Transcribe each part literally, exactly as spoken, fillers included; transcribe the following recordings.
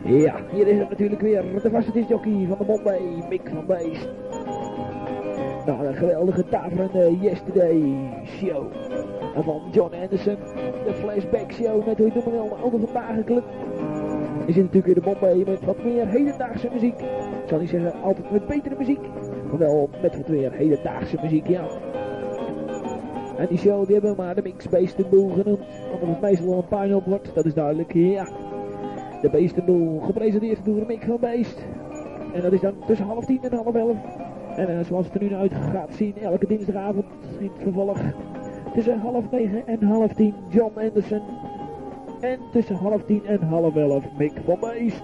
Ja, hier is het natuurlijk weer de vaste discjockey van de Bombay, Mick van Beest. Nou, een geweldige taferende Yesterday show. En van John Anderson, de Flashback show met hoe je noemt wel de oude vandaag club. Je zit natuurlijk weer de Bombay met wat meer hedendaagse muziek. Ik zal niet zeggen altijd met betere muziek, maar wel met wat meer hedendaagse muziek, ja. En die show die hebben we maar de Mix Beestenboel genoemd, omdat het meestal wel een puin op wordt, dat is duidelijk, ja. De Beestenboel, gepresenteerd door Mick van Beest. En dat is dan tussen half tien en half elf. En uh, zoals het er nu naar uit gaat zien, elke dinsdagavond in het vervolg. Tussen half negen en half tien John Anderson. En tussen half tien en half elf Mick van Beest.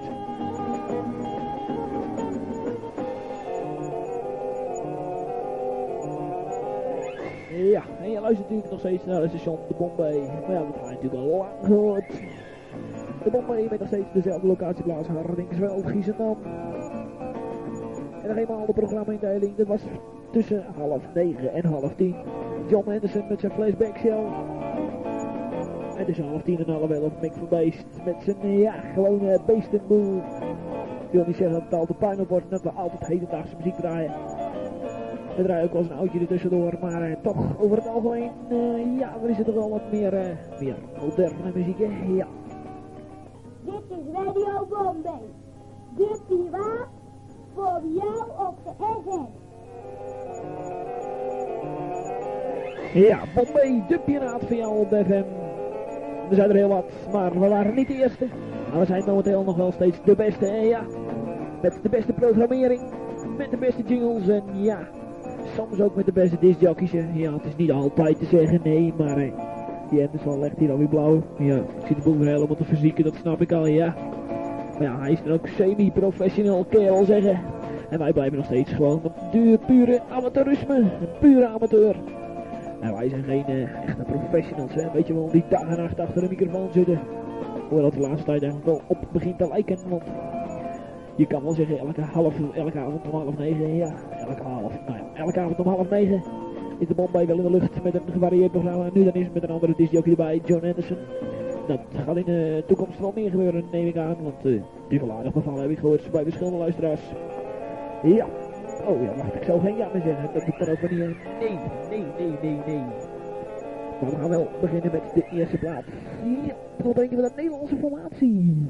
Ja, en je luistert natuurlijk nog steeds naar het station de Bombay. Maar ja, dat ga je natuurlijk al lang gehoord. De Bombay met nog steeds dezelfde locatieplaats, Hardingsveld, Giesendam. En nog eenmaal de programma-indeling, dat was tussen half negen en half tien. John Anderson met zijn Flashback show. En tussen half tien en half elf Mick van Beest met zijn, ja, gewone Beestenboel. Ik wil niet zeggen dat het altijd puin op wordt en dat we altijd hedendaagse muziek draaien. We draaien ook wel eens een oudje er tussendoor, maar uh, toch over het algemeen, uh, ja, dan is het toch wel wat meer, uh, meer moderne muziek, hè? Ja. Dit is Radio Bombay, de piraat voor jou op de F M. Ja, Bombay, de piraat voor jou op de F M. Er zijn er heel wat, maar we waren niet de eerste. Maar we zijn momenteel nog wel steeds de beste, hè? Ja. Met de beste programmering, met de beste jingles en ja, soms ook met de beste discjockeys. Ja, het is niet altijd te zeggen, nee, maar uh, die Anderson legt hier alweer blauw. Ja, ik zie de boel weer helemaal te verzieken, dat snap ik al, ja. Maar ja, hij is er ook semi-professioneel, kan je wel zeggen. En wij blijven nog steeds gewoon op de pure amateurisme, een pure amateur. En wij zijn geen uh, echte professionals, hè. Weet je wel, die dag en nacht achter de microfoon zitten. Hoewel dat de laatste tijd eigenlijk wel op begint te lijken, want je kan wel zeggen elke, half, elke avond om half negen, ja, elke half, nou ja, elke avond om half negen is de Bombay wel in de lucht met een gevarieerd programma. Nu dan is het met een andere discjockey erbij, John Anderson. Dat gaat in de toekomst wel meer gebeuren, neem ik aan, want uh, die wel aardig bevallen heb ik gehoord bij verschillende luisteraars. Ja, oh ja, wacht, ik zou geen ja meer zeggen, dat doet dan ook wanneer. Nee, nee, nee, nee, nee. Maar we gaan wel beginnen met de eerste plaats. Ja, wat denken we dat Nederlandse formatie?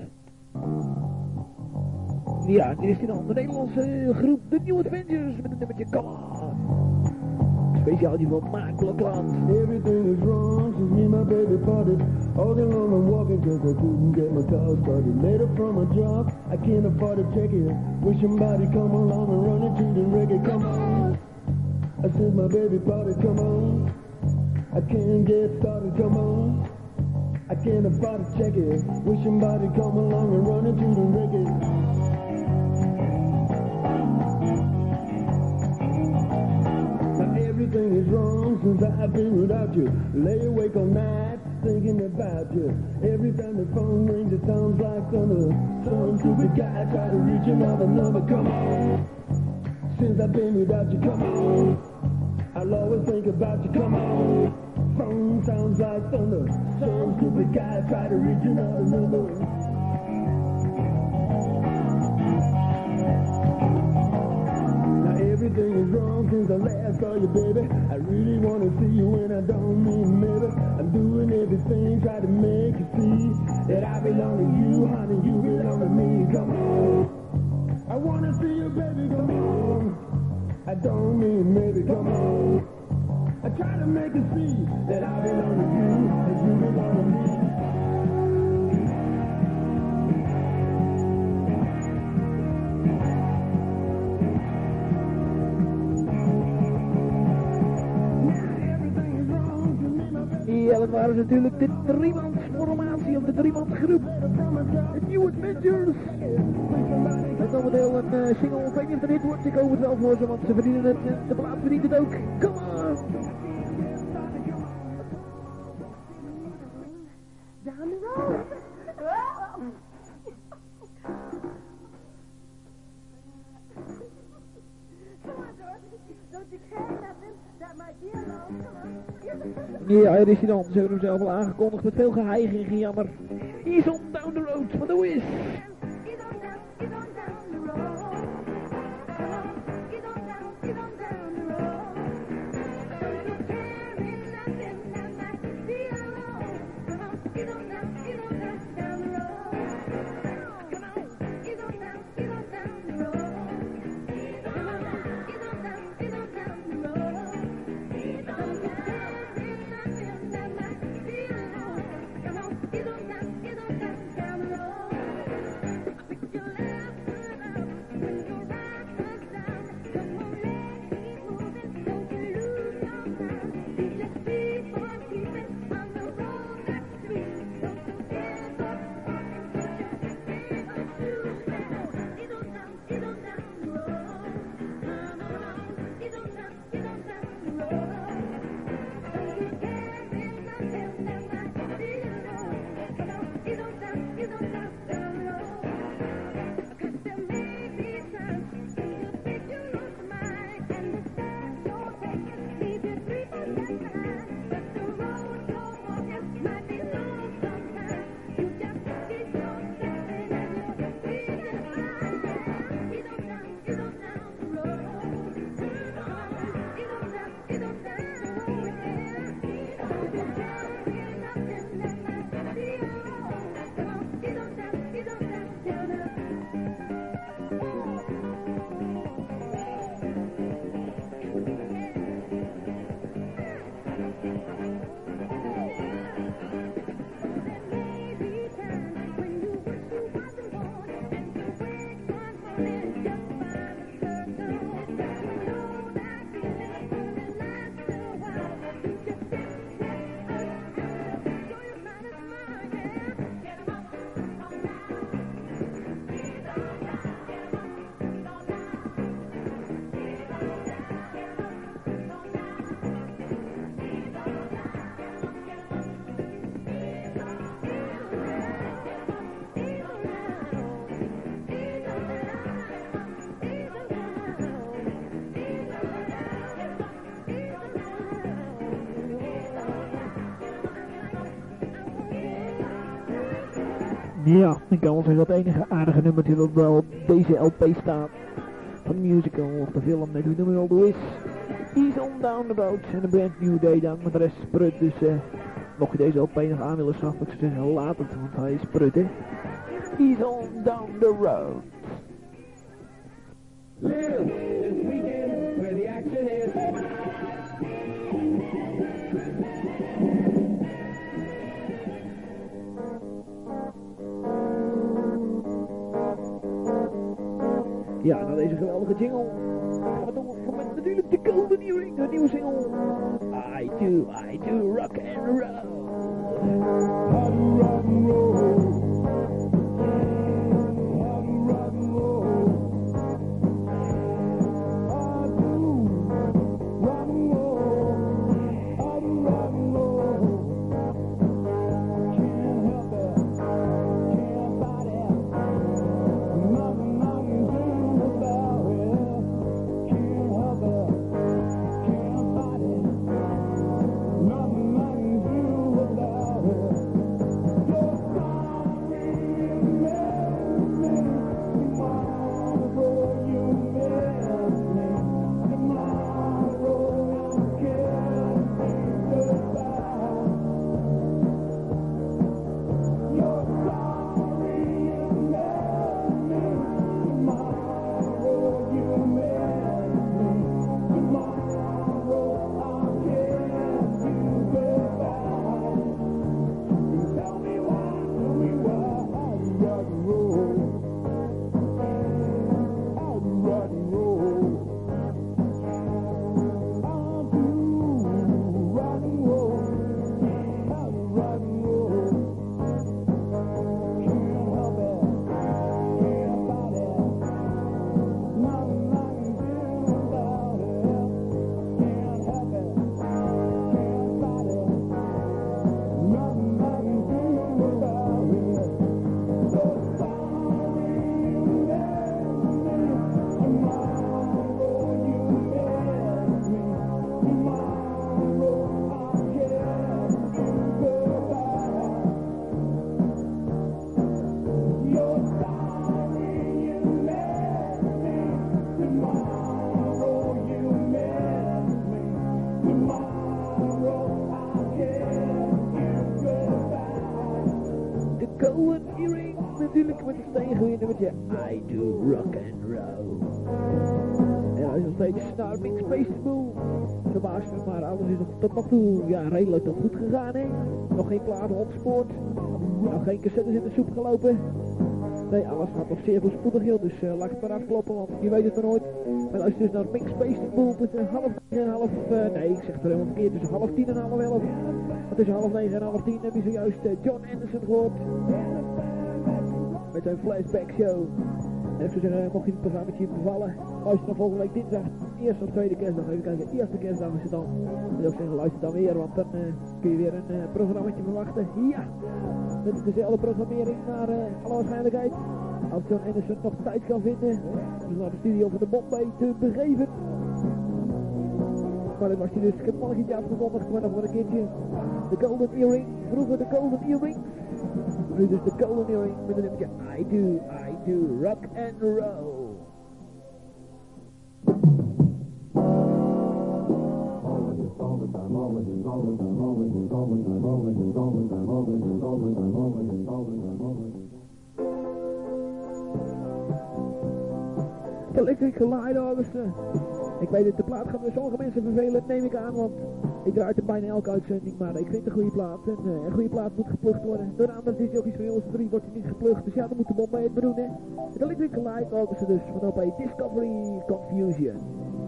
Ja, dit is die dan de Nederlandse groep The New Adventures met een nummertje Come On. Speciaal die van Mark Blokland. Everything is wrong since me and my baby parted. All day long I'm walking cause I couldn't get my car started. Later from my job, I can't afford to check it. Wish somebody come along and run into the reggae. Come on. I said my baby parted, come on. I can't get started, come on. I can't afford to check it. Wish somebody come along and run into the reggae. Everything is wrong since I've been without you. Lay awake all night thinking about you. Every time the phone rings it sounds like thunder. Some stupid guy try to reach another number. Come on. Since I've been without you, come on. I'll always think about you, come on. Phone sounds like thunder. Some stupid guy try to reach another number. Everything is wrong since I last saw you, baby. I really want to see you and I don't mean maybe. I'm doing everything, try to make you see that I belong to you, honey, you belong to me. Come on. I want to see you, baby, come on. I don't mean maybe, come on. I try to make you see that I belong to you and you belong to me. Ja, dat waren natuurlijk de driemansformatie of de driemansgroep. The New Adventures. Met momenteel een uh, single, ik weet niet of het hit wordt, ik hoop het wel voor ze, want ze verdienen het, de plaat verdient het ook. Come on! Down the road. Come on, Dorothy. Don't you care nothing? That might be alone. Come on. Ja, hier is hij dan. Ze hebben hem zelf al aangekondigd met veel geheig en gejammer. He's on down the road for the Wiz. Ja, ik kan wel zeggen dat het enige aardige nummertje dat wel op deze L P staat van de musical of de film, net hoe nummer al doe is Ease on Down the Road en een brand new day dan, maar de rest is prut, dus uh, mocht je deze L P nog aan willen schaffen, ik zou zeggen laat het, want hij is prut, hè. Ease on Down the Road. Live this weekend where the action is. Ja, na deze geweldige jingle gaan we door met natuurlijk de Golden Earring, de nieuwe single. I do, I do rock and roll. I do rock and roll. I do rock and roll. I do rock and roll. I do rock and roll. Can't help it. Can't fight it. Nothing I can do about it. Can't help it. Can't fight it. Nothing I can do about it. Just met het steengoeie nummertje I Do Rock and Roll. En hij is nog steeds naar Mix Festival. Verbaasd me, maar alles is nog tot nog toe ja, redelijk tot goed gegaan, hè. Nog geen platen opgespoord. Nog geen cassettes in de soep gelopen. Nee, alles gaat nog zeer voorspoedig, joh, dus uh, laat het maar afkloppen, want je weet het maar nooit. En als je dus naar Mix Festival tussen half negen en half... Uh, nee, ik zeg het er helemaal verkeerd, tussen half tien en half elf. Want tussen half negen en half tien heb je zojuist uh, John Anderson gehoord. Met zijn flashback show. En ik zou zeggen, mocht je het programma bevallen, luister dan volgende week dinsdag, eerste of tweede kerstdag, even kijken, eerste kerstdag is het dan. En ik zeggen, luister dan weer, want dan uh, kun je weer een uh, programmaatje verwachten. Ja, dat is dezelfde programmering naar uh, alle waarschijnlijkheid. Als John Anderson nog tijd kan vinden, dus naar de studio van de Bombay te begeven. Maar dat was hij dus, ik heb het al een keertje afgekondigd, maar nog voor een keertje. De Golden Earring, vroeger de Golden Earring. Nu dus de Golden Earring met een nummertje I Do, I Do Rock and Roll. Electric Light Orchestra. Ik weet het, de plaat gaat bij sommige mensen vervelen, neem ik aan, want ik draai het bijna elke uitzending, maar ik vind het een goede plaat. En uh, een goede plaat moet geplukt worden. Door de andere discjockeys van jongens drie wordt hij niet geplukt, dus ja, dan moet de bom bij het bedoelen, hè. Het Electric Light Orchestra dus, van op Discovery Confusion.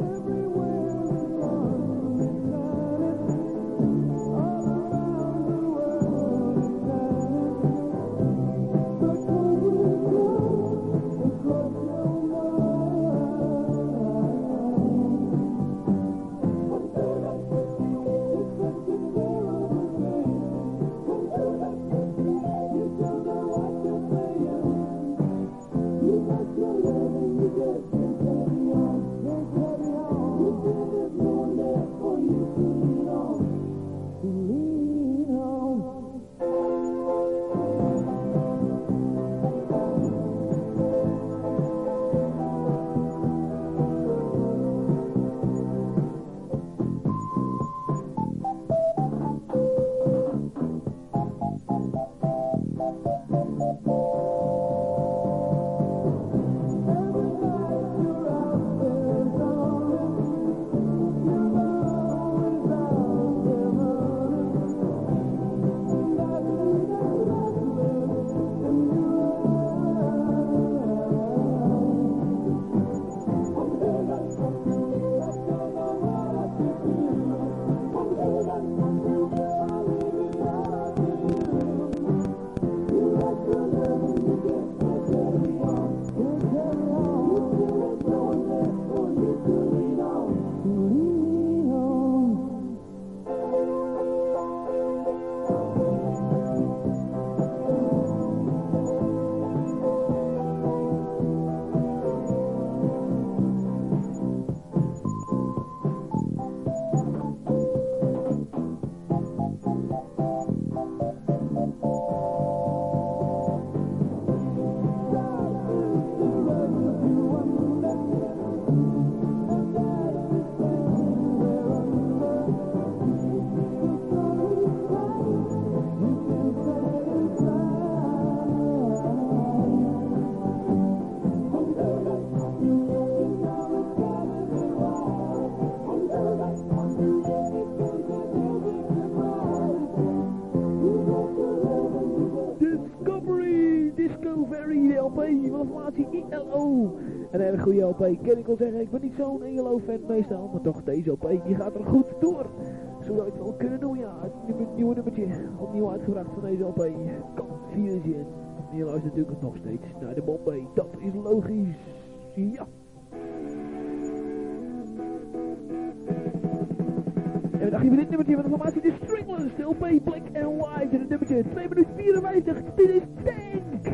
Een erg goede L P, kan ik wel zeggen. Ik ben niet zo'n E L O-fan meestal, maar toch deze L P, die gaat er goed door. Zo zou ik het wel kunnen doen, ja. Het nieuwe nummertje, opnieuw uitgebracht van deze L P. Confusion. En je luistert natuurlijk nog steeds naar de Bombay, dat is logisch. Ja. En wat dacht je van dit nummertje van de formatie? De Stringlers, de L P Black and White. En het nummertje twee minuten vierenvijftig, dit is Tank.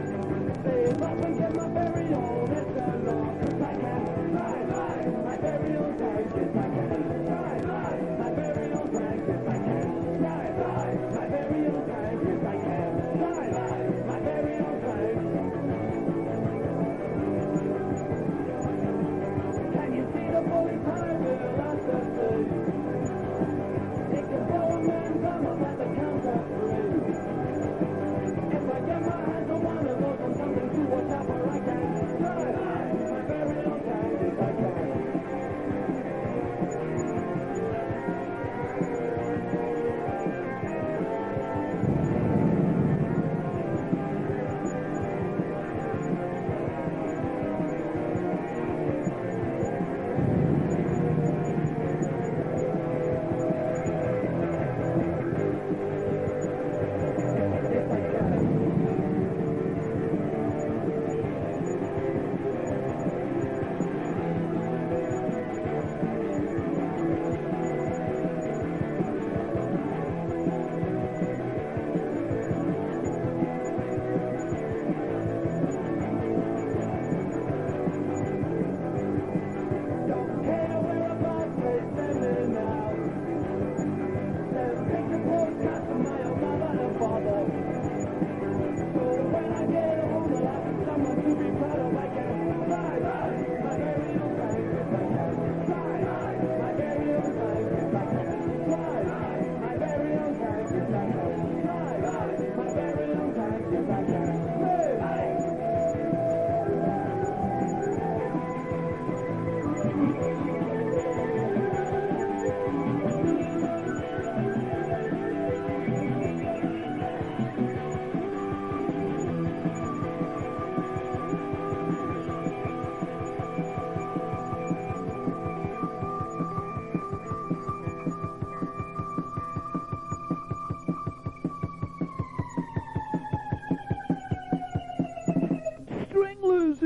Get my very own, it's a loss, 'cause I can't lie, lie, my very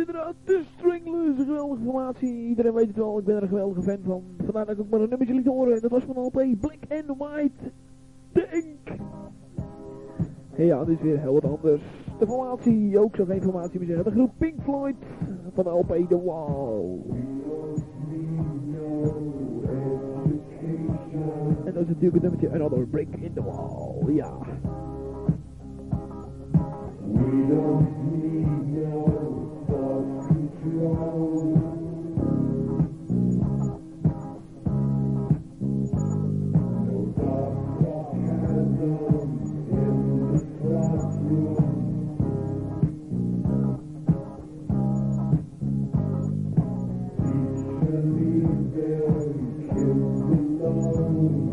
inderdaad de Stranglers, een geweldige formatie. Iedereen weet het wel, ik ben er een geweldige fan van. Vandaar dat ik ook maar een nummertje liet horen. Dat was van L P Black and White. Denk. Hey, ja, dit is weer heel wat anders. De formatie, ook zo geen formatie meer zeggen. De groep Pink Floyd van de L P The Wall. En dat is natuurlijk het nummertje Another Brick in the Wall, ja. We don't need no self-control. No dark sarcasm in the classroom. Teacher, leave them kids alone.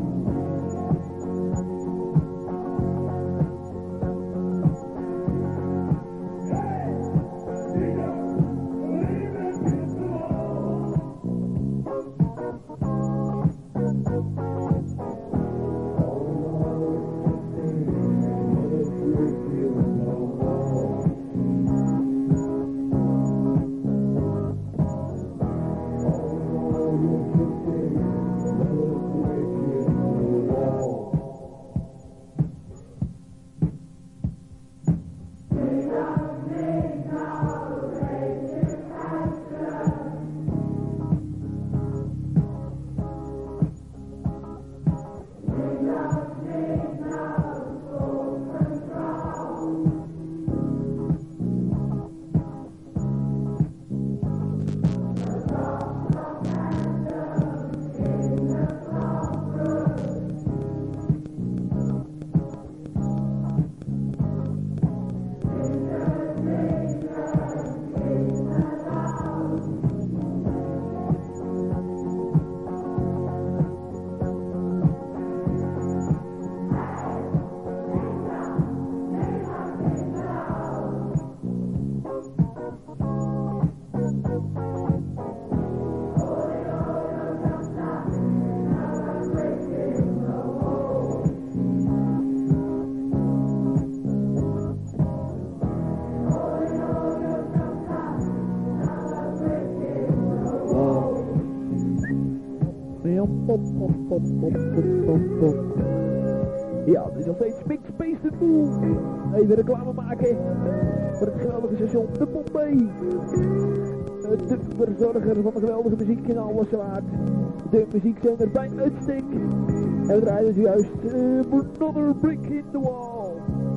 Pop, pop, pop, pop, pop, pop, pop. Ja, dit is nog steeds Big Space the Move. Even reclame maken voor het geweldige station De Bombay. De verzorger van de geweldige muziek in alles waard. De muziekzender bij uitstek. En we draaien dus juist uh, Another Brick in the Wall.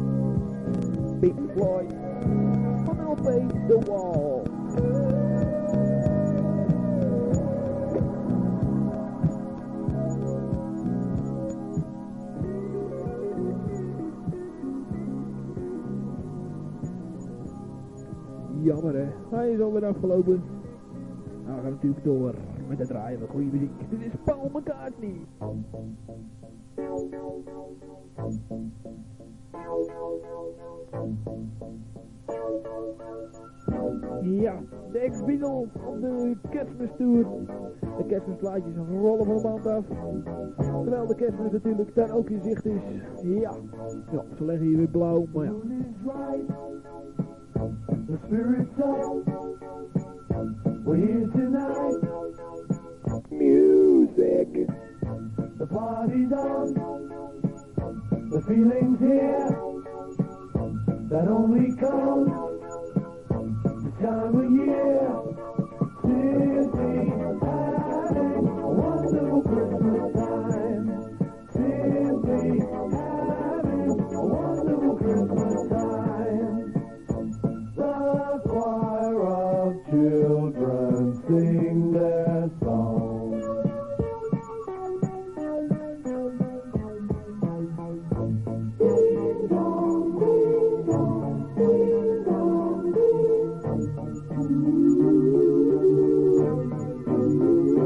Pink Floyd van L P The Wall. Jammer hè, hij is alweer afgelopen. Nou, we gaan natuurlijk door met het draaien van goede muziek. Dit is Paul McCartney. Ja, de ex-Beatles op de Kerstmis Tour. De kerstmisplaatjes rollen van de band af. Terwijl de kerstmis natuurlijk daar ook in zicht is. Ja, ja, ze leggen hier weer blauw, maar ja. The spirit's up, we're here tonight. Music. The party's on, the feeling's here. That only comes this time of year. Simply having a wonderful Christmas time. Simply having a wonderful Christmas time. The choir of children sing their song. Ding dong, ding dong, ding dong, ding.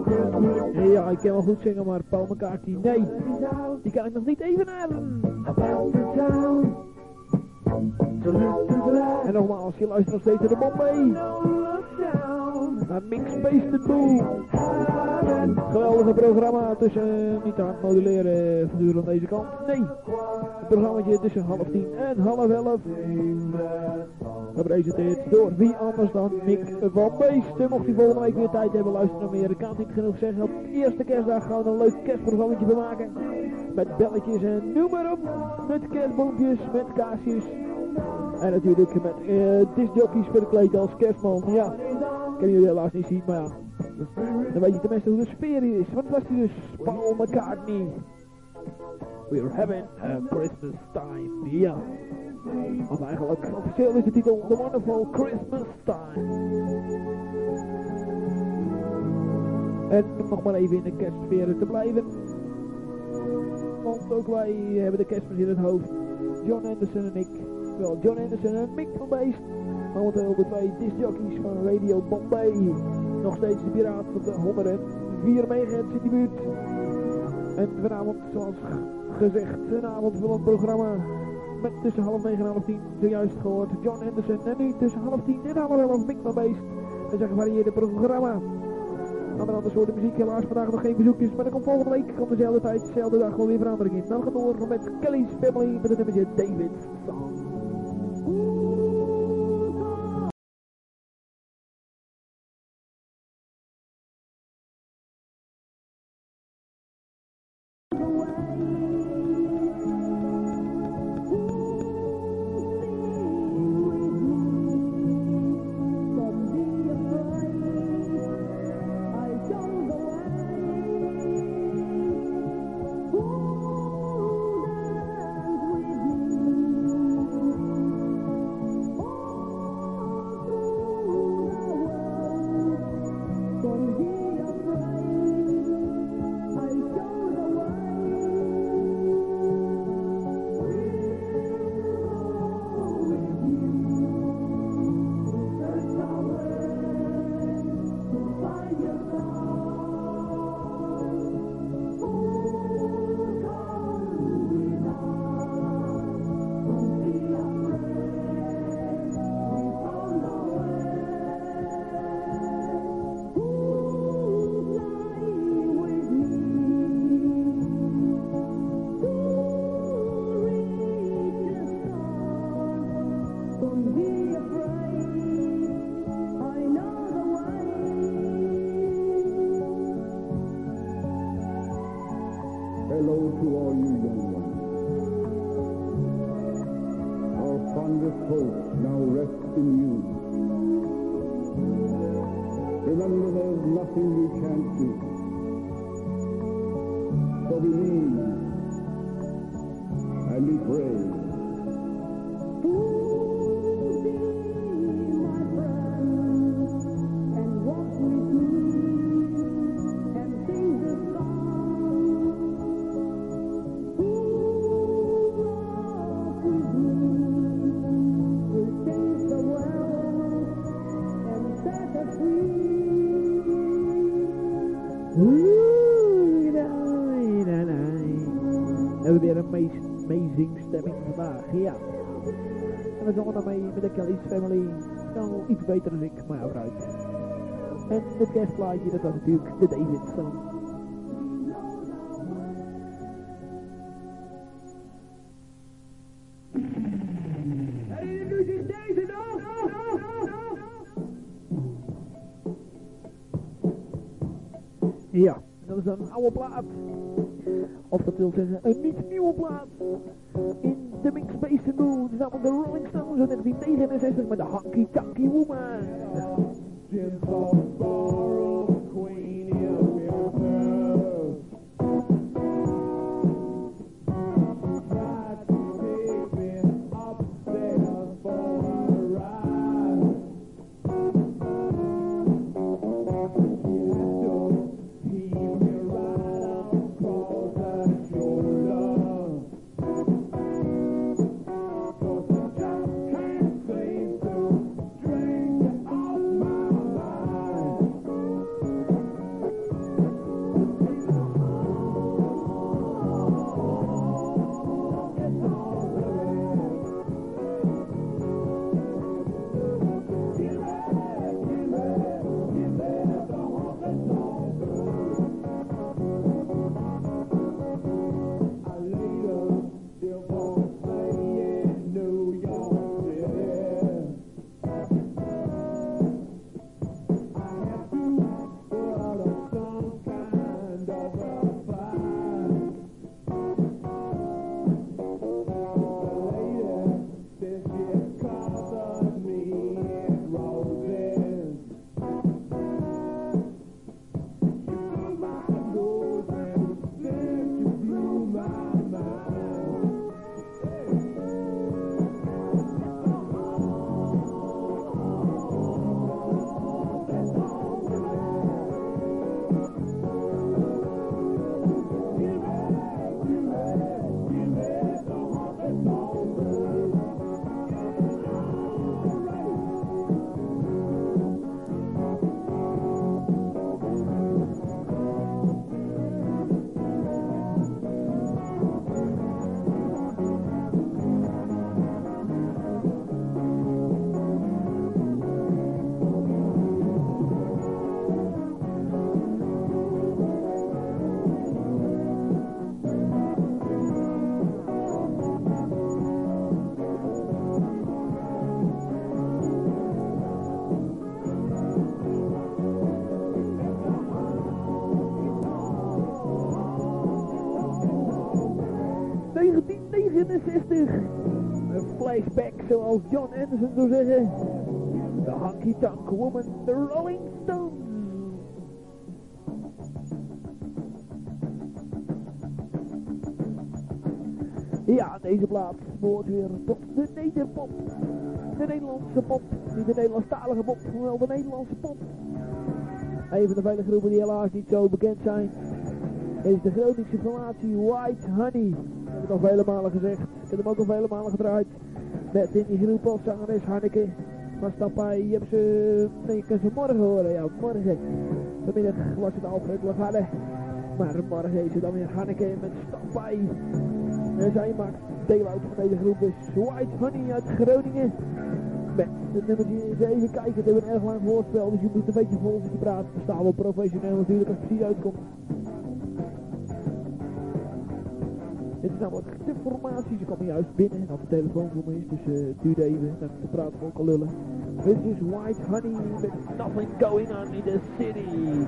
Christmas. Ja, ik kan wel goed zingen, maar Paul McCartney, nee. Die kan ik nog niet evenaren. About the town. So listen to that. En nogmaals, je luistert nog steeds naar de Bombay. Naar Mix Based Boom. Geweldige programma tussen, uh, niet te hard moduleren voortdurend aan deze kant. Nee, het programmaatje tussen half tien en half elf. Gepresenteerd door wie anders dan Mick van Beest. Mocht u volgende week weer tijd hebben, luisteren naar meer. Ik kan het niet genoeg zeggen. Op de eerste kerstdag gaan we een leuk kerstprogrammaatje bemaken. Met belletjes en noem maar op. Met kerstboompjes, met kaasjes. En natuurlijk met uh, discjockeys verkleed als kerstman. Ja, kan jullie helaas niet zien, maar ja. Dan weet je tenminste hoe de sfeer hier is. Wat was die dus? Paul McCartney. We're having a Christmas time. Ja. Of eigenlijk officieel is de titel The Wonderful Christmas Time. En om nog maar even in de kerstsfeer te blijven. Want ook wij hebben de kerstmis in het hoofd. John Anderson en ik. Wel, John Anderson en Mick van Beest. Momenteel de twee discjockeys van Radio Bombay. Nog steeds de piraat van de honderdvier megahertz in die buurt. En vanavond, zoals gezegd, een avondvullend programma. Met tussen half negen en half tien, zojuist gehoord, John Anderson. En nu tussen half tien en half elf, Mick van Beest. Dat is een gevarieerde programma. Andere andere soorten muziek, helaas vandaag nog geen bezoekjes. Maar dan komt volgende week, komt dezelfde tijd, dezelfde dag gewoon weer verandering in. Dan gaan we door met Kelly's Family met het nummertje David's Song. Hello to all you young ones. Our fondest hopes now rest in you. Remember, there's nothing you can't do. So believe and be brave. We hebben weer een amazing stemming vandaag, ja. En we zongen daarmee met de Kelly's Family. Nou, iets beter dan ik, maar ja, vooruit. En het kerstplaatje, dat was natuurlijk de David Song. Ja, dat is een oude plaat. Of dat wil zeggen, een niet nieuwe plaat. In de Mix Based Boom, samen de Rolling Stones uit negentien negenenzestig met de Honky Tonky Woman. flashback, zoals John Anderson zou zeggen. De Honky Tonk Woman, de Rolling Stones. Ja, deze plaats behoort weer tot de Nederpop. De Nederlandse pop, niet de Nederlandstalige pop, maar wel de Nederlandse pop. Een van de vele groepen die helaas niet zo bekend zijn, is de Groningse formatie White Honey. Ik heb het al vele malen gezegd, ik heb hem ook al vele malen gedraaid. Met in die groep als zangeres Hanneke van Stappij. Je hebt ze, nee, je kan ze morgen horen, ja, morgen. Vanmiddag was het Alfred Lagarde, maar morgen is het dan weer Hanneke met Stappij. En zij maakt deel uit van deze groep, dus White Honey uit Groningen. Met het nummertje, eens even kijken, het hebben een erg lang voorspel, dus je moet een beetje vol zitten praten. We staan wel professioneel natuurlijk als het precies uitkomt. Dit is namelijk de formatie, ze komen juist binnen en als de telefoon voor me is, dus uh, het duurt even, dan praten we ook al lullen. Dit is White Honey met Nothing Going On in the City.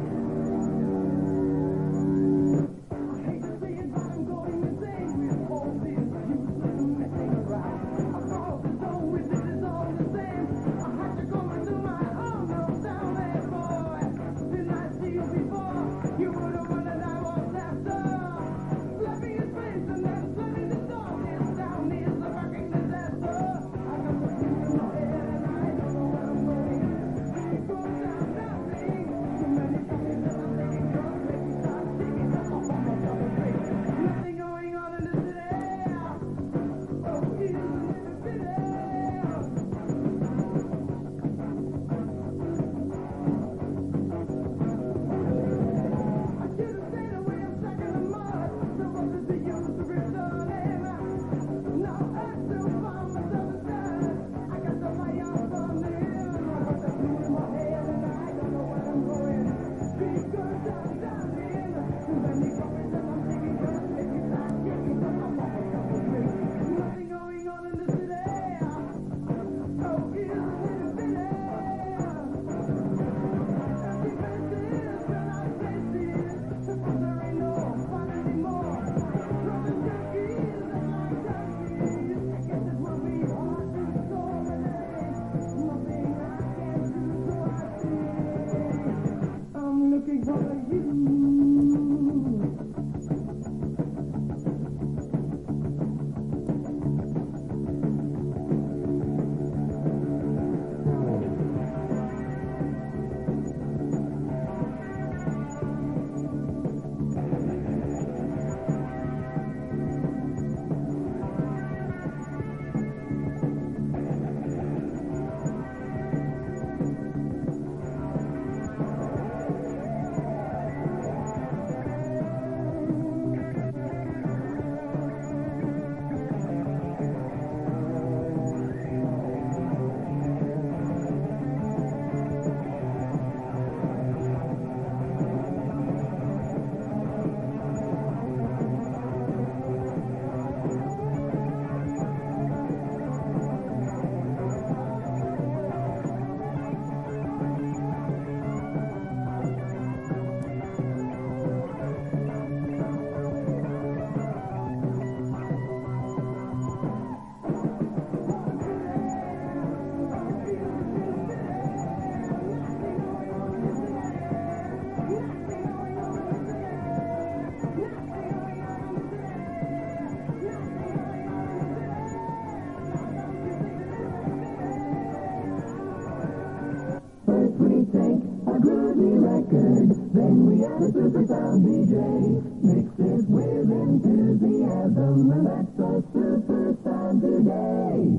Then we had a super sound D J, mixed it with enthusiasm, and that's a super sound today.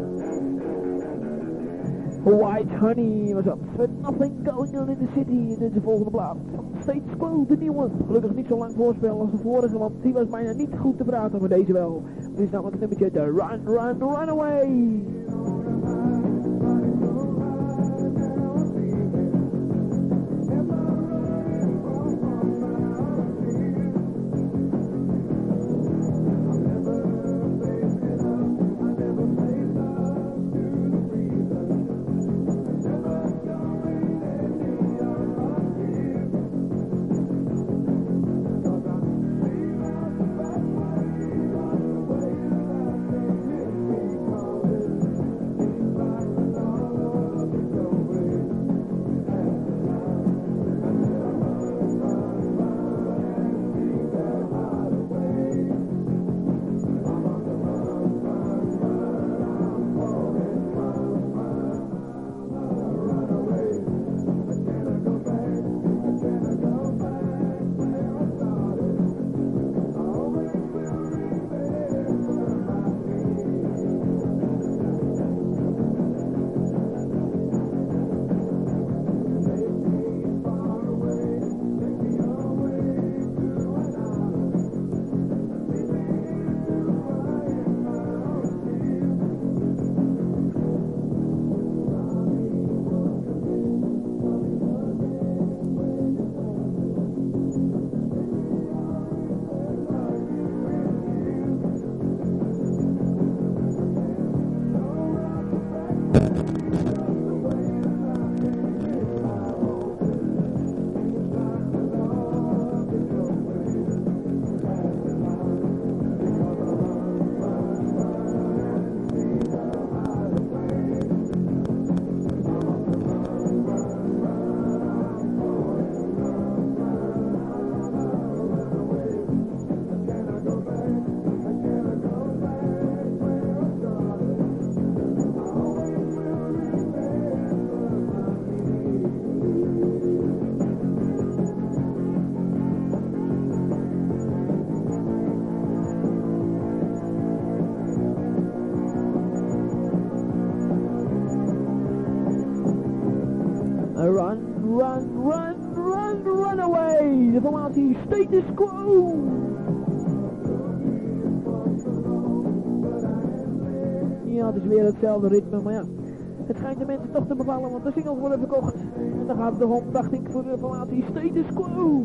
White Honey was dat, with Nothing Going On in the City. Dit is de volgende plaat van Status Quo, de nieuwe. Gelukkig niet zo lang voorspel als de vorige, want die was bijna niet goed te praten, maar deze wel. Dit is namelijk het nummertje de Run, Run, Runaway. Call Run, run, run, run, run away. De formatie status quo. Ja, het is weer hetzelfde ritme, maar ja. Het schijnt de mensen toch te bevallen, want de singles worden verkocht. En dan gaat het erom, dacht ik, voor de formatie status quo.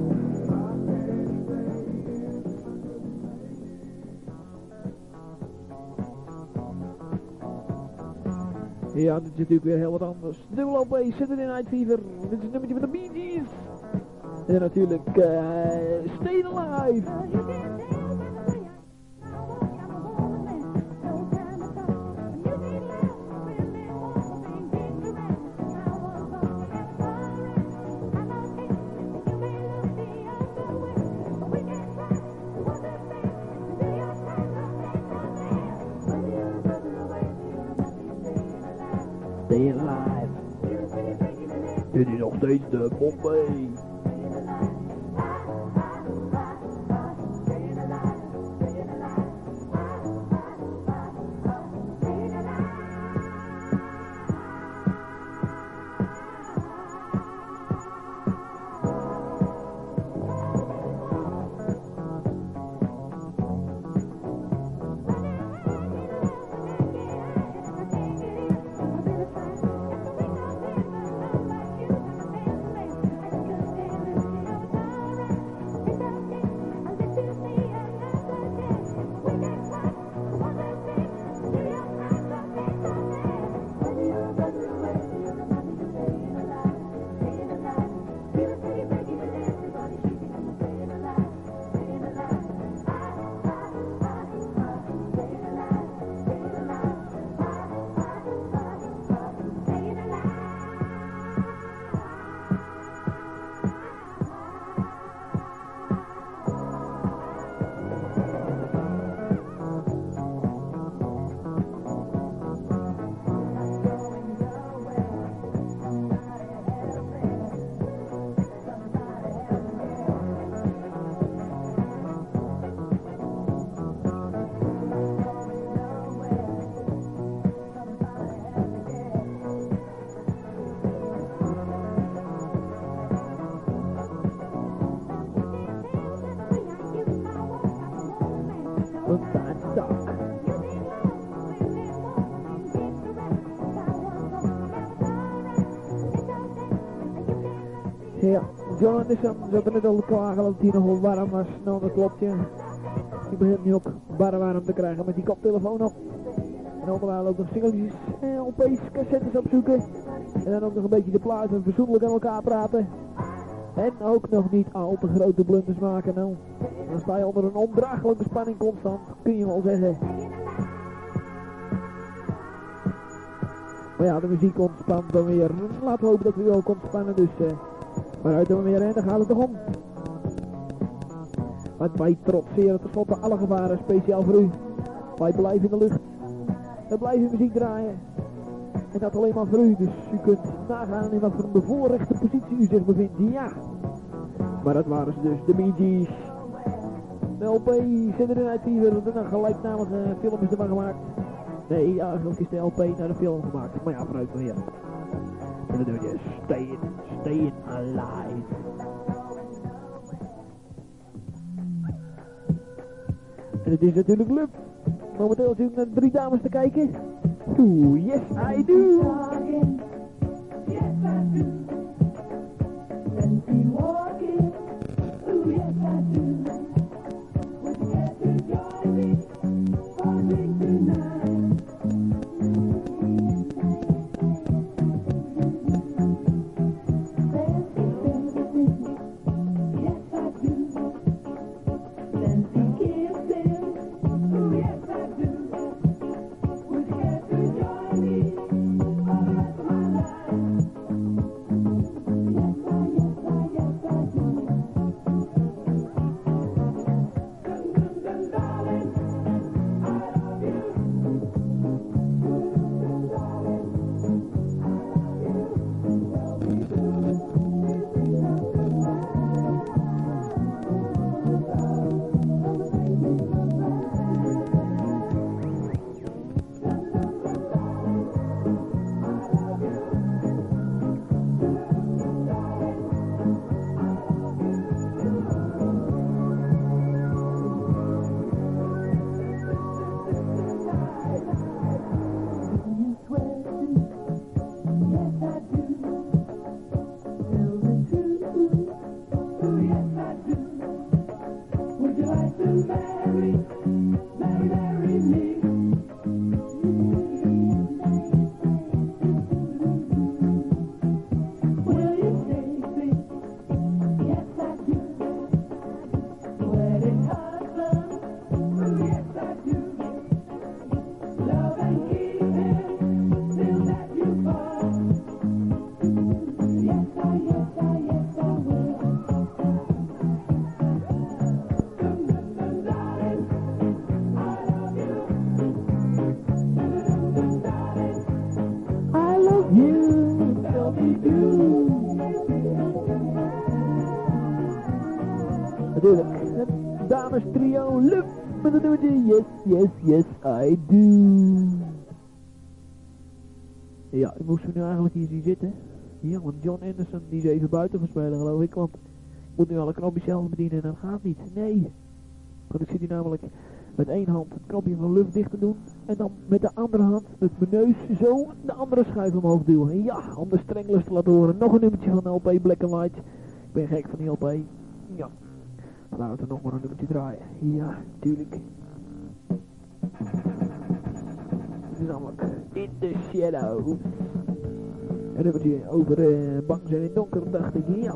Ja, dit is natuurlijk weer heel wat anders. Dubbel O P, Saturday Night Fever. Dit is een nummertje van de Bee Gees. En natuurlijk uh, Stay Alive. Stay Alive. Dit is nog steeds de Bombay. Ja, John Anderson zat er net al te klagen dat het hier nog wel warm was. Nou, dat klopt, ja. Die begint nu ook bar warm te krijgen met die koptelefoon op. En onderwijl ook nog singeltjes, eh, L P's, cassettes opzoeken. En dan ook nog een beetje de plaatsen verzoenlijk aan elkaar praten. En ook nog niet al te grote blunders maken, nou. Dan sta je onder een ondraaglijke spanning constant, kun je wel zeggen. Maar ja, de muziek ontspant dan weer. Laten we hopen dat we weer ook ontspannen, dus... Uh, maar uit dan weer, hè, daar gaat het toch om. Want wij trotseren tenslotte alle gevaren, speciaal voor u. Wij blijven in de lucht. We blijven muziek draaien. En dat alleen maar voor u, dus u kunt nagaan in wat voor een bevoorrechte positie u zich bevindt. Ja. Maar dat waren ze dus, de Bee Gees. De L P, Saturday Night Fever, een gelijknamige film is ervan gemaakt. Nee, eigenlijk is de L P naar de film gemaakt. Maar ja, vooruit weer. En dan doe je Staying, Staying Alive. En het is natuurlijk Lub. Momenteel zit ik naar drie dames te kijken. Oeh, yes I do. Yes I do. Let's be walking. Ooh, yes I do. Would you get to join me? Walking tonight. Thank you. Natuurlijk, het dames trio Luf met het nummertje Yes, Yes, Yes, I Do. Ja, ik moest nu eigenlijk hier zien zitten. Ja, want John Anderson die is even buiten gaan geloof ik, want ik moet nu alle knopjes zelf bedienen en dat gaat niet. Nee, want ik zit hier namelijk met één hand het knopje van lucht dicht te doen en dan met de andere hand met mijn neus zo de andere schuif omhoog duwen. Ja, om de strenglers te laten horen. Nog een nummertje van de L P Black and White. Ik ben gek van die L P. Ja, laten we nog maar een nummertje draaien. Ja, tuurlijk. Het is namelijk In the Shadow. Een nummertje over uh, bang zijn in het donker, dacht ik. Ja.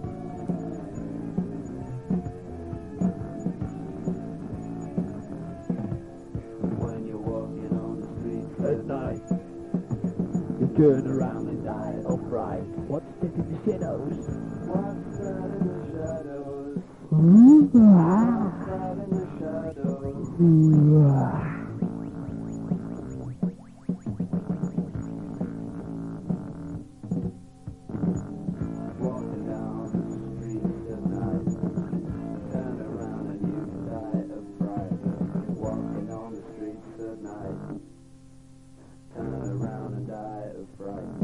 At night, you turn around and die of fright. What's that in the shadows? What's that in the shadows? What's that in the shadows? Walking down the streets at night, turn around and you die of fright. Walking on the streets at night. Turn around and die of fright.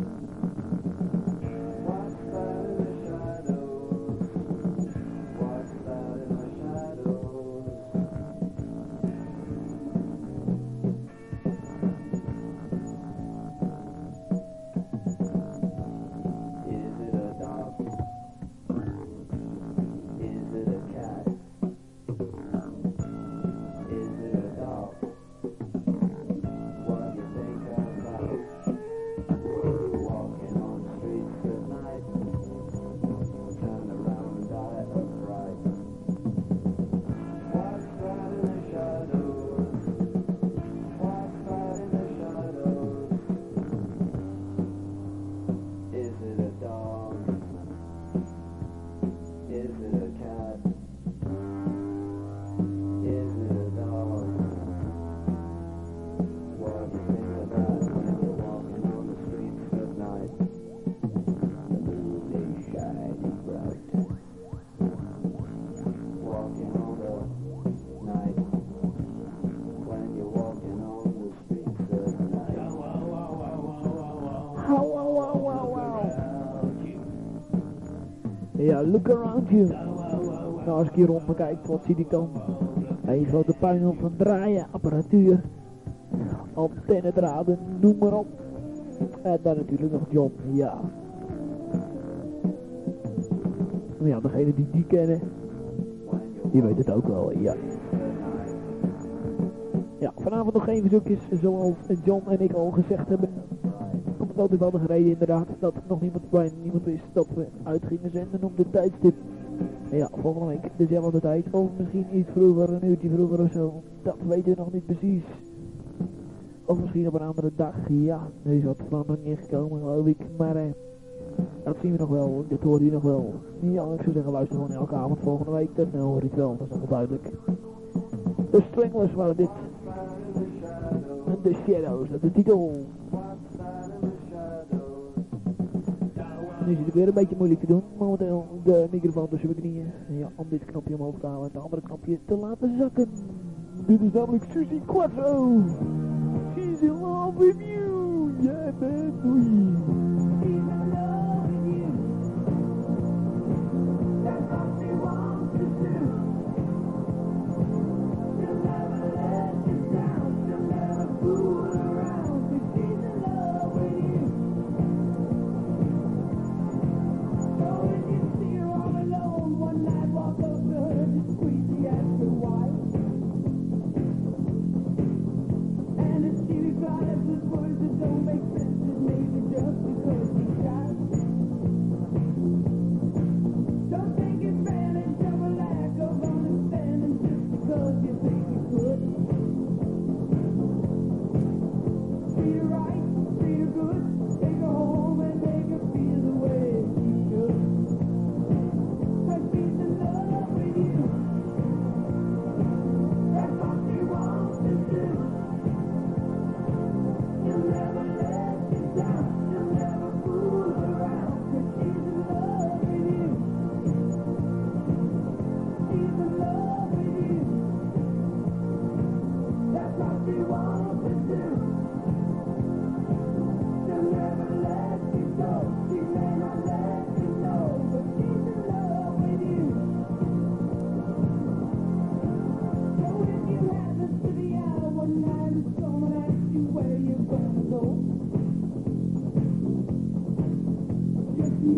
What's that in the shadows? What's that in the shadows? Is it a dog? Is it a cat? Is it a dog? What do you think about walking on the streets at night? Turn around and die of fright. What's that in the shadows? What's that in the shadows? Is it a dog? Is it a cat? Is it a dog? What do you think about when you're walking on the streets at night? The moon is shining bright. Walking on the night. When you're walking on the streets at night. Wow, wow, wow, wow, wow. Ja, look around you. Nou, als ik hier rond me kijk, wat zie ik dan? Een grote puinhoop van draaien, apparatuur, antennedraden, noem maar op. En dan natuurlijk nog John, ja. Ja, degene die die kennen, die weet het ook wel, ja. Ja, vanavond nog geen verzoekjes, zoals John en ik al gezegd hebben. Op het eenvoudige reden inderdaad, dat nog niemand bij niemand wist dat we uit gingen zenden op de tijdstip. Ja, volgende week dezelfde tijd, of misschien iets vroeger, een uurtje vroeger of zo. Dat weten we nog niet precies. Of misschien op een andere dag, ja, er is wat verandering ingekomen geloof ik, maar eh, dat zien we nog wel, dit hoor je nog wel. Ja, ik zou zeggen luister gewoon elke avond volgende week, dan hoor je het wel, dat is nog wel duidelijk. De Stranglers waren dit. En The Shadows, dat is de titel. Nu zit ik weer een beetje moeilijk te doen, momenteel de microfoon tussen mijn knieën. Ja, om dit knopje omhoog te halen en het andere knopje te laten zakken. Dit is namelijk Suzy Quattro. She's in love with you. Yeah man, boy. She's in love with you. That's what she wants to do. She'll never let you down. She'll never fool around. She's in love with you. So if you see her all alone one night, walk up to her, just squeeze the extra wide. And if she replies with words that don't make sense, then maybe just because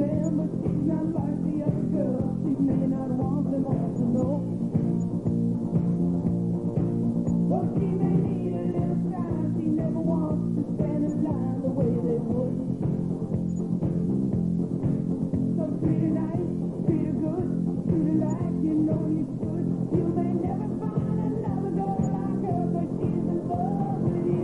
man, but she's not like the other girls. She may not want them all to know. Well, she may need a little time. She never wants to stand in line the way they would. So treat her nice, treat her good, treat her like you know you should. You may never find another girl like her, but she's in love with you.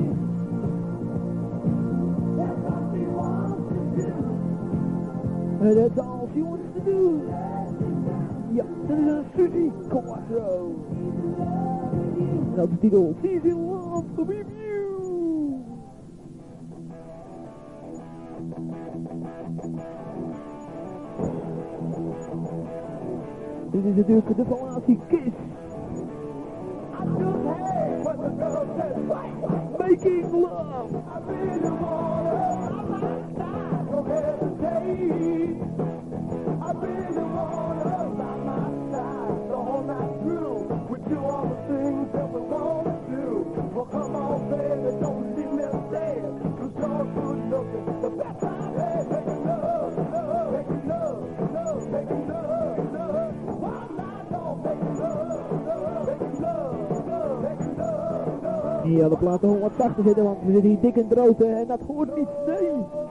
That's what she wants to do. And that's all she wants to do. Ja, dat is een Suzy Quattro. Dat is de titel She's in Love with You. Dit is natuurlijk de formatie Kiss. Making love. I really wanna, don't hesitate. I really wanna, by my side, the whole night through. We do all the things that we wanna do. Well, come on, baby, don't leave me dead. 'Cause you're good looking, the best I've had. Making love, love, making love, love, making love, love. Why not, don't making love, love, making love, love, making love, love. Ja, de platen honderdtachtig zitten, want we zitten hier dik en droog en dat hoort niet, nee.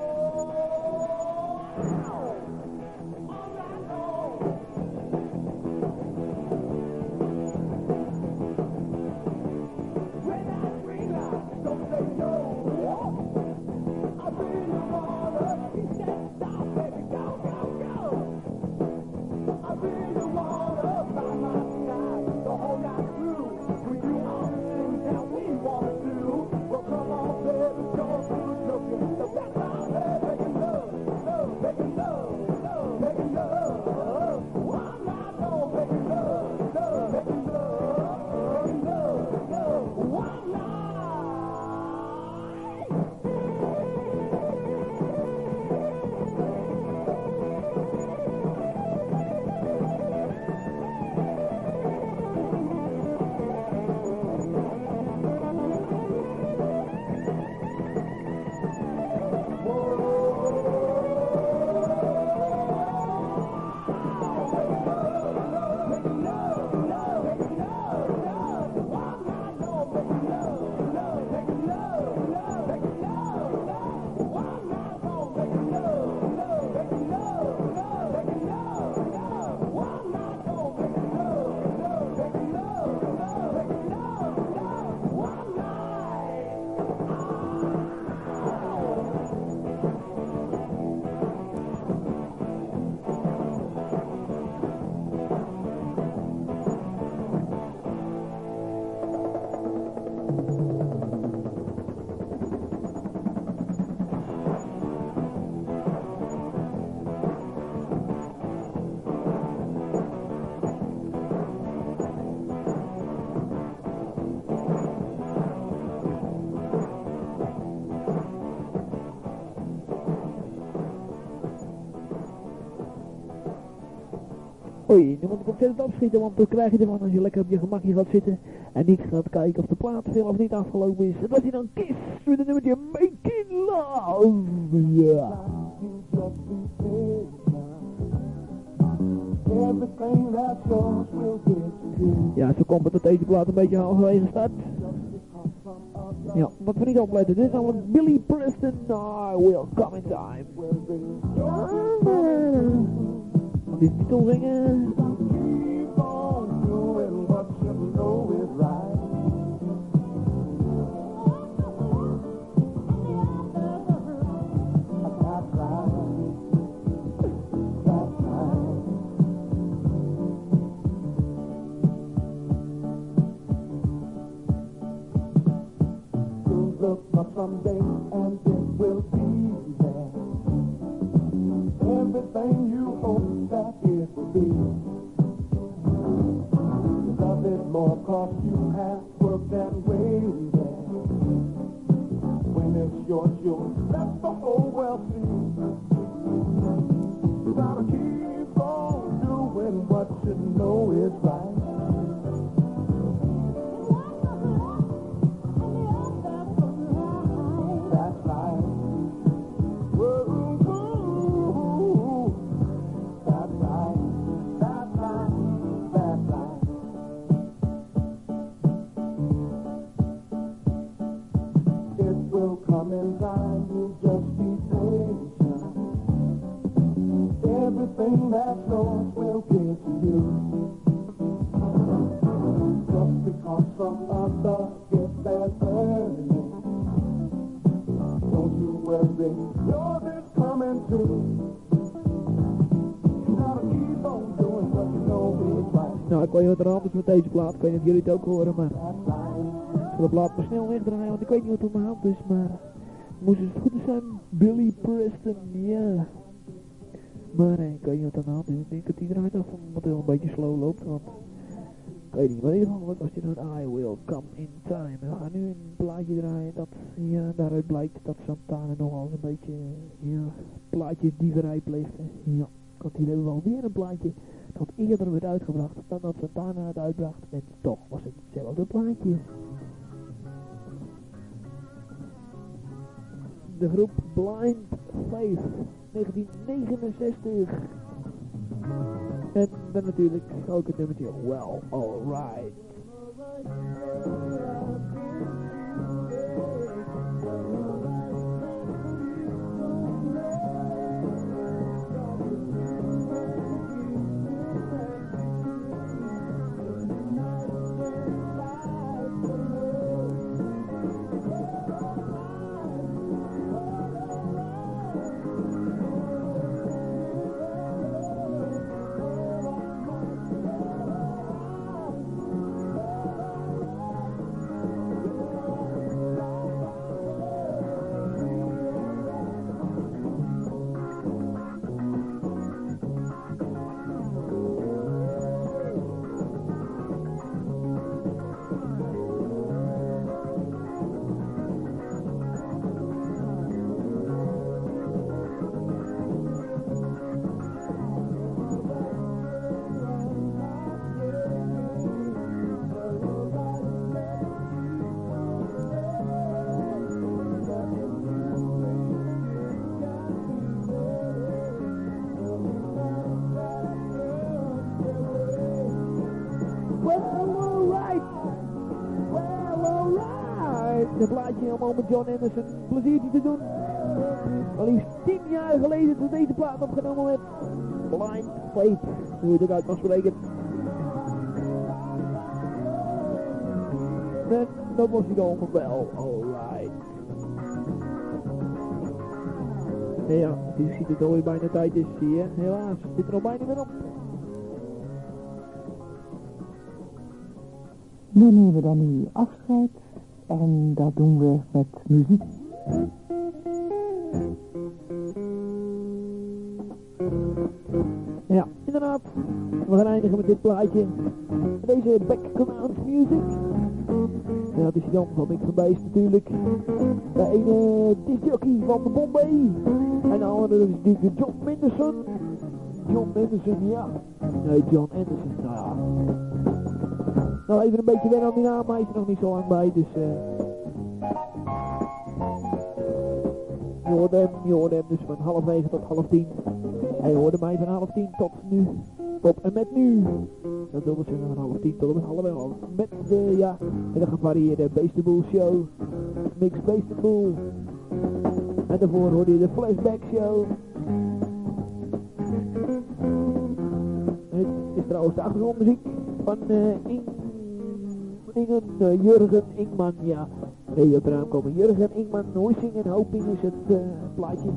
Oei, nu moet ik ontzettend opschieten, want dan krijg je ervan als je lekker op je gemakje gaat zitten en niet gaat kijken of de plaat veel of niet afgelopen is. En dat je dan Kiss met een nummertje Making Love. Ja. Ja, zo komt het dat deze plaat een beetje halverwege staat. Ja, wat we niet opletten, dit is namelijk Billy Preston, I Will Come in Time. Van die titel zingen. Keep on doing what you know is right. That's right. That's right. You look up someday and it will be there. Everything you hope that it will be. Love it more cause you have worked and waited. When it's yours, you'll let the whole world see. You gotta keep on doing what you know is right. That's right. Whoa, whoa, everything that lost will get to you. Just because some others get there early, don't you worry, yours is coming too. You gotta keep on doing what you know is right. Nou, ik kan je wat er anders met deze plaat. Ik weet niet of jullie het ook horen, maar That's right. ik zal de plaat maar snel wegdraaien, want ik weet niet wat er aan de hand is, maar moest het goed zijn. Billy Preston, ja. Maar nee, ik weet niet wat er aan de hand is. Ik denk dat die draait af, omdat hij wel een beetje slow loopt, want ik weet niet, maar in ieder geval, wat was dit nou? I Will Come In Time. We gaan nu een plaatje draaien dat, ja, daaruit blijkt dat Santana nogal eens een beetje, ja, plaatjes dieverij pleegt. Ja, want hier hebben we alweer een plaatje dat eerder werd uitgebracht dan dat Santana het uitbracht. En toch was het hetzelfde plaatje. De groep Blind Faith, negentien negenenzestig. En dan natuurlijk ook het nummertje Well Alright. Een plaatje om met John Anderson pleziertje te doen. Al liefst tien jaar geleden toen deze plaat opgenomen werd. Blind Faith, hoe je het ook uit kan spreken. En dat was hij dan wel, alright. En ja, je ziet het alweer bijna tijd is, zie je. Helaas, zit er al bijna weer op. Nu nemen we dan nu afscheid. En dat doen we met muziek. Ja, inderdaad. We gaan eindigen met dit plaatje. Deze background music. Ja, dat is Jan van Mick van Beest natuurlijk. De ene discjockey van de Bombay. En de andere is natuurlijk John Mendelsohn. John Mendelsohn, ja. Nee, John Anderson, nou ja. Nou, even een beetje wennen aan die naam, maar hij is er nog niet zo lang bij, dus eh... Uh... Je hoorde hem, je hoorde hem dus van half negen tot half tien. Hij hoorde mij van half tien tot nu. Tot en met nu. Dat wil dus zeggen van half tien tot en met half elf. Met de, ja, en de gevarieerde Beastenboel Show. Mix Beastenboel. En daarvoor hoorde je de Flashback Show. Het is trouwens de achtergrondmuziek van uh, Ing... Ingen, uh, Jurgen Ingman, ja. Nee, op eraan komen. Jurgen Ingman, Hoising en Hoping is het uh, plaatje.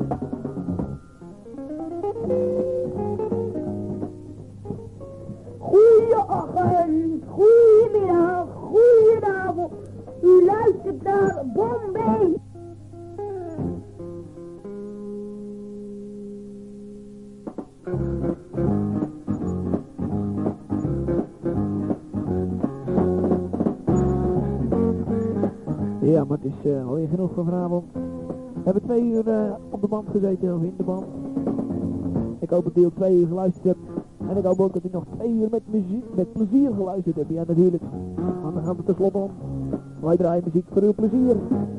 Goeieochtend, goedemiddag, goedenavond. U luistert naar Bombay. Ja, maar het is uh, alweer genoeg voor vanavond. We hebben twee uur uh, op de band gezeten, of in de band. Ik hoop dat u ook twee uur geluisterd hebt. En ik hoop ook dat u nog twee uur met muziek, met plezier geluisterd hebt. Ja, natuurlijk. Want dan gaan we tenslotte om. Wij draaien muziek voor uw plezier.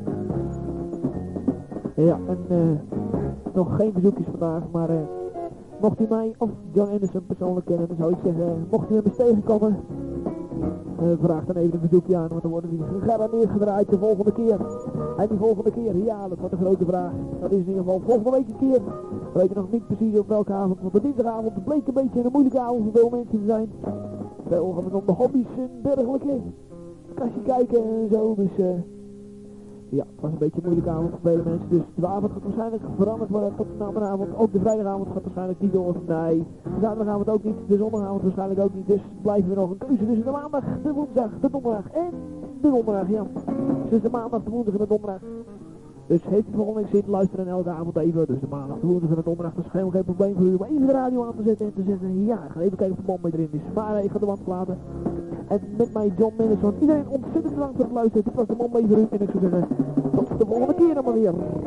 Ja, en uh, nog geen bezoekjes vandaag, maar uh, mocht u mij of John Anderson persoonlijk kennen, dan zou ik zeggen, uh, mocht u hem eens tegenkomen, uh, vraag dan even een bezoekje aan, want dan worden die gegarandeerd gedraaid de volgende keer. En die volgende keer, ja, dat wordt een grote vraag. Dat is in ieder geval volgende week een keer. We weten nog niet precies op welke avond, want de dinsdagavond bleek een beetje een moeilijke avond voor veel mensen te zijn. Veel gaan we om de hobby's en dergelijke. Kastje kijken en zo, dus uh, ja, het was een beetje een moeilijke avond voor vele mensen. Dus de avond gaat waarschijnlijk veranderd worden tot de namidagavond. Ook de vrijdagavond gaat waarschijnlijk niet door. Nee, de zaterdagavond ook niet, de zondagavond waarschijnlijk ook niet. Dus blijven we nog een keuze tussen de maandag, de woensdag, de donderdag en de donderdag, ja. Dus de maandag, de woensdag en de donderdag. Dus heeft u volgende week zitten luisteren elke avond even. Dus de maandag, de woensdag en de donderdag. Dat is helemaal geen probleem voor u om even de radio aan te zetten en te zeggen, ja, ik ga even kijken of de man mee erin is. Maar uh, ik ga de wand laten. En met mij John Mendelsohn. Iedereen ontzettend bedankt voor het luisteren. Dit was de man mee voor u. En ik zou zeggen, tot de volgende keer dan maar weer.